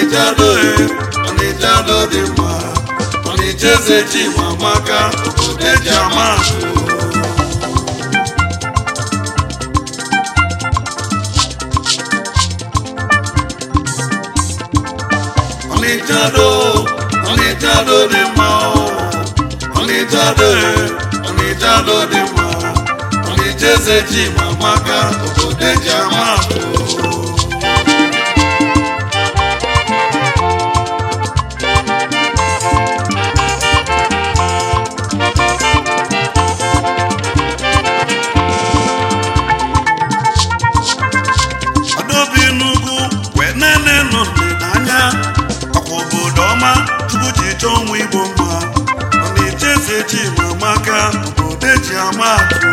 Ọnịcha do dị mma Ọnịcha eze Chimamaka obodo eji ama atụ Ọnịcha do dị mma Ọnịcha do dị mma Ọnịcha eze Chimamaka obodo eji ama atụ Onwe Igbo mma Ọnịcha eze Chimamaka obodo eji ama atụ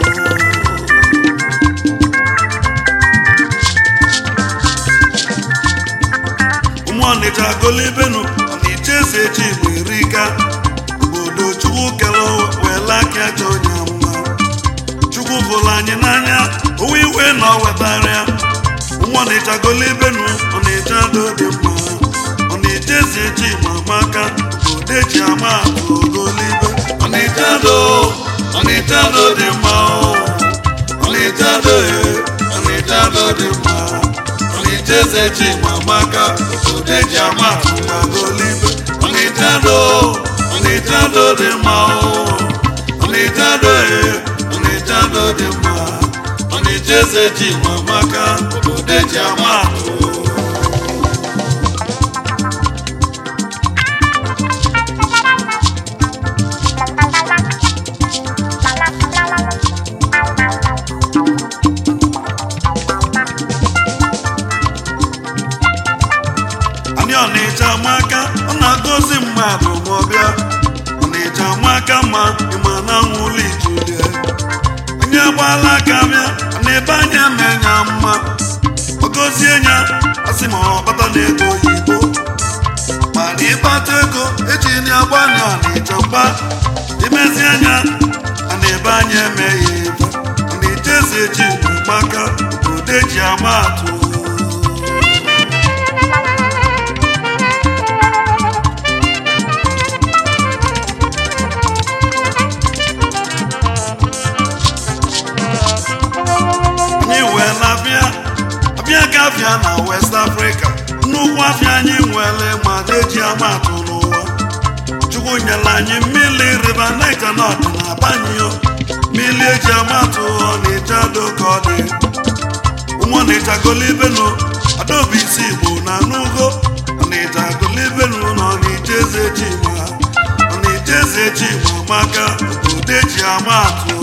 ụmụ Ọnịcha golibenu Ọnịcha eze Chimerika obodo Chukwu kele wela aka aja onye mma Chukwu bụrụ anyị n'anya owe iwe na ọ wetara ya ụmụ Ọnịcha golibenu Ọnịcha do dị mma Ọnịcha eze Chimamaka eji ama atụ ogolibe Ọnịcha do dị mma Ọnịcha do dị mma Ọnịcha eze Chimamaka obodo eji ama atụ ogolibe Ọnịcha do dị mma Ọnịcha do dị mma Ọnịcha eze Chimamaka obodo eji ama atụ Ọnịcha amaka ọ na-agọzi mmadụ ma ọ bịa Ọnịcha amaka ma ịma na nwụlọ ijulie onye gbala aka bịa na-ebe anya menya mma ọ gọzie ya asị ma ọ kpata n'ego oyibo mana ịkpata ego eji na-agbanye Ọnịcha mgba imezi anya a na-ebe anya emeghị ebe Ọnịcha eze Chimamaka obodo eji ama atụ Abịa na West Africa nnukwu afịa anyị nwere ma na-eji ama atụ n'ụwa Chukwu nyere anyị mmiri River Niger North na Banyo mmiri eji ama atụ Ọnịcha do ka ọ dị ụmụ Ọnịcha golibenu Adaobi isi Igbo na n'ugo Ọnịcha golibenu na Ọnịcha eze Chimamaka obodo eji ama atụ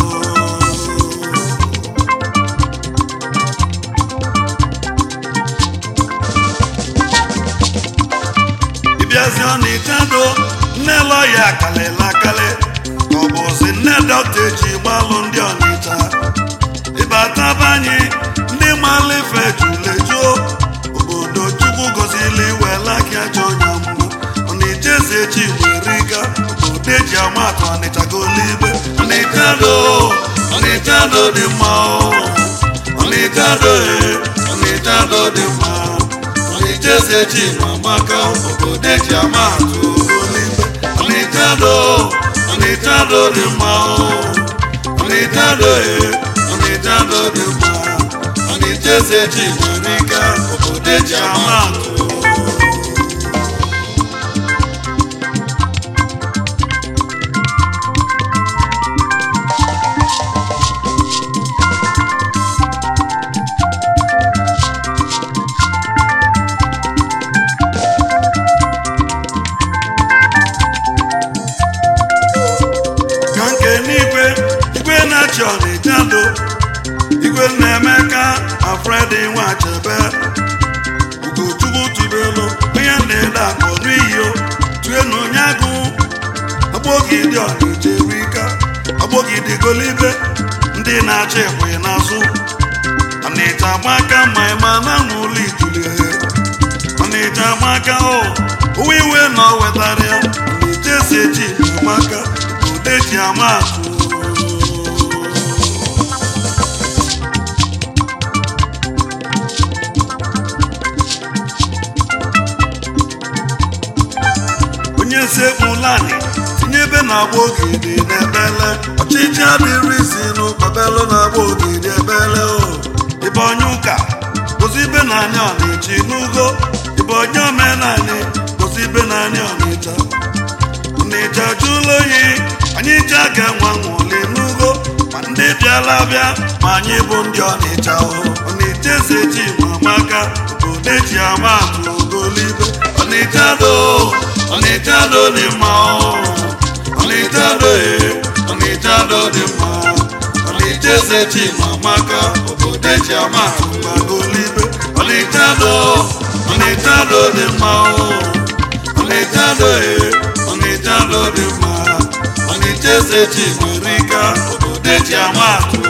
Ịbịazi Ọnịcha do nne lọya kalịla akali ka ọ bụzi nne dọkịta eji gbalụ ndị Ọnịcha ịbataba anyị ndị mmalụ ife julejuo obodo Chukwu gọzili wela aka aja onye mma Ọnịcha eze Chimerika obodo eji ama atụ Ọnịcha golibe Ọnịcha do dị mma Ọnịcha do dị mma Ọnịcha eze Chimamaka obodo eji ama atụ ogolibe Ọnịcha do dị mma Ọnịcha do dị mma Ọnịcha eze Chimerika obodo eji ama atụ Ọnịcha do igwe na-emeka Afredi Nwachebe Ugochukwu tubelu onye na-ede akụ n'iyo tuenu onye agụ agbogide Ọnịcha erika agbogide golibe ndị na-achọ ekwe n'azụ Ọnịcha amaka ma ịma na nwụlọ ijulie Ọnịcha amaka owe iwe na ọ wetara ya Ọnịcha eze Chimamaka obodo eji ama atụ lani tinyebe na-agba ogidi n'ebele ọchịchị adịrị isi n'ụkọbelu na-agba ogidi ebele o ibe onye ụka gosi ibe naanị ọnịcha n'ugo ibe onye omenani gosi ibe naanị ọnịcha ọnịcha jụlụ oyi anyị cha ga-enwe nwụli n'ugo ma ndị bịala bịa ma anyị bụ ndị ọnịcha o ọnịcha esechi ma maka obodo eji ama atụ ogolibe ọnịcha do dị mma o ọnịcha do dị mma ọnịcha esechi ma maka obodo eji ama atụ ogolibe ọnịcha do dị mma o ọnịcha do dị mma ọnịcha esechi nwere ike obodo eji ama atụ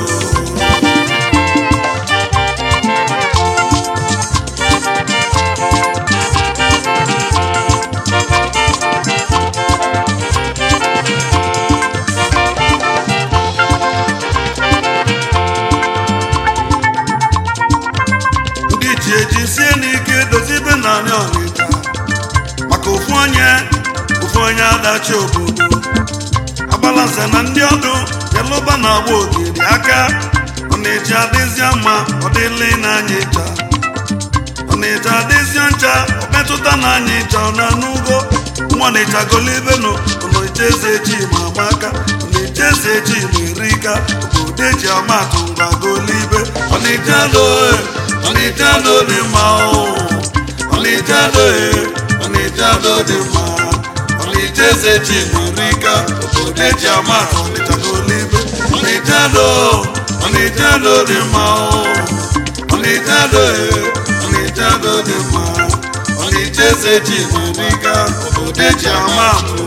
ejisie n'ike dozie ibe naanị ọnịcha maka ofu onye adachi obodo agbalanse na ndị ọdụ yalụba na-agba ogiri aka ọnịcha adịzie mma ọ dịlị n'anya ịcha ọnịcha adịzie ncha ọ metụta n'anya ịcha ọ na n'ugo nwa ọnịcha golibenu ọnịcha eze eji ma amaka ọnịcha eze eji ma erika obodo eji amatụ ngwa golibe ọnịcha do dị mma o ọnịcha do dị mma ọnịcha eze ji n'orika obodo eji amatụ ọnịcha golibe ọnịcha do dị mma o ọnịcha do dị mma ọnịcha eze ji n'orika obodo eji amatụ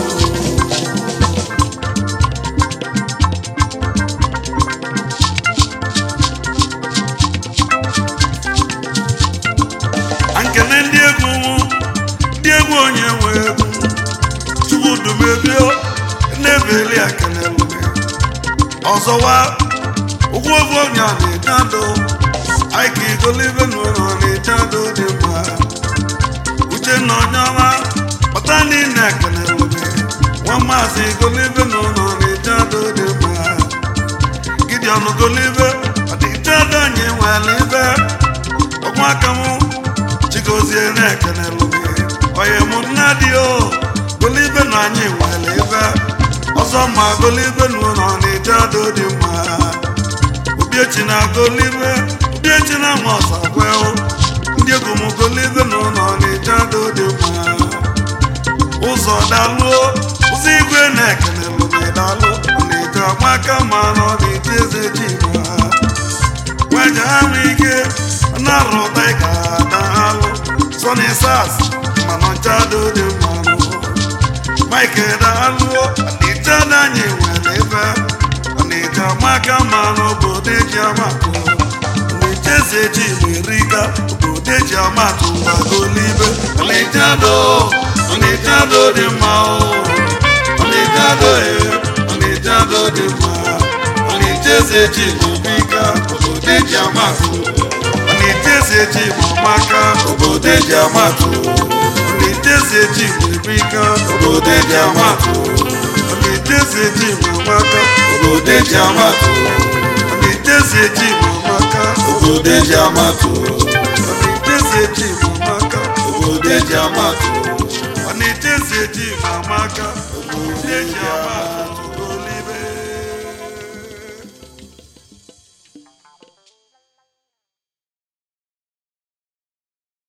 nkene ndị egwu onye nwe egwu chukwudumebio na-ebeli akenelụme ọzọwa ụgwọ oge onye na-ejado aiki igolibe n'ụlọ na-ejado dị mma uche na onye ọma kpata niile akenelụme nwa maazị igolibe n'ụlọ na-ejado dị mma Gideon golibe ọdịjado anyị nwere ibe ọgwụaka m chigozie na-ekenelụme onye mụ nna dị o golibe na anyị nwere ebe ọzọ ma golibe n'ụlọ na-ejado dị mma obiechi na golibe obiechi na nwa ọzọ kweo ndị egwu m golibe n'ụlọ na-ejado dị mma ụzọ dalụo ụzọ igwe na-ekenelụme dalụ na-eje amaka ma na ọ na-eji eze ji ma weja ha ike na-arụta ịga dalụ Sonny Sass mana ọjado dị mmanụ Mike dalụo ọnịcha na anyị nwere ebe ọnịcha maka mmanụ obodo eji amatụ ọnịcha eze ji merika obodo eji amatụ gbagolibe ọnịcha do dị mma o ọnịcha do dị mma ọnịcha eze ji merika obodo eji amatụ ọnịcha eze ji mamaka obodo eji amatụ ọnịcha eze ji merika obodo eji amatụ ọnịcha eze ji mamaka obodo eji amatụ ọnịcha eze ji mamaka obodo eji amatụ ọnịcha eze ji mamaka obodo eji amatụ ọnịcha eze ji mamaka obodo eji amatụ